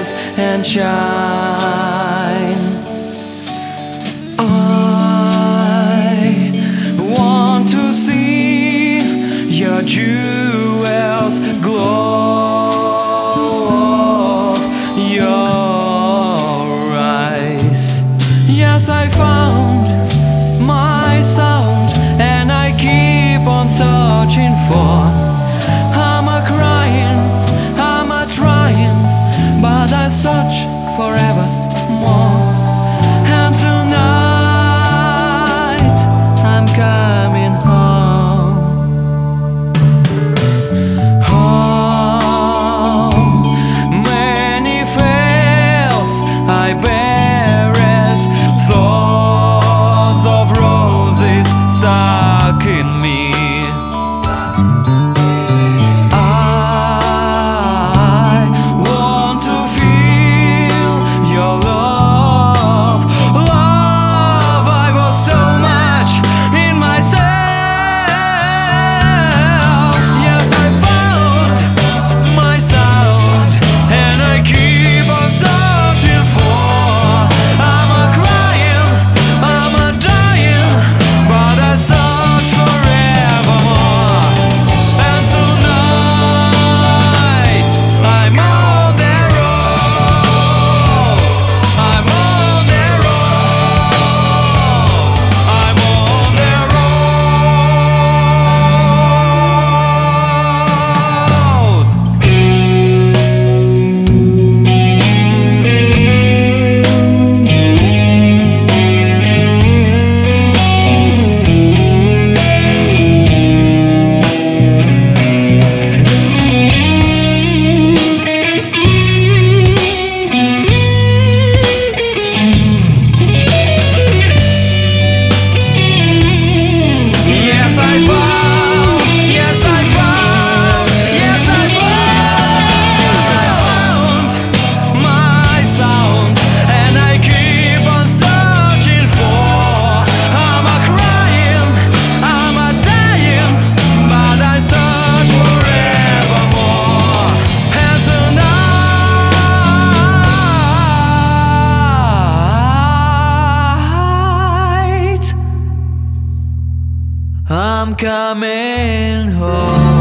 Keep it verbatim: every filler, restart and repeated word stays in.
rise and shine. I want to see your jewels glow of your eyes. Yes, I found my sound and I keep on searching for. I'm a crying, I'm a trying, but I search forevermore. And tonight I'm coming home. Home, many fails I bear as thoughts of roses stuck in me. I'm coming home.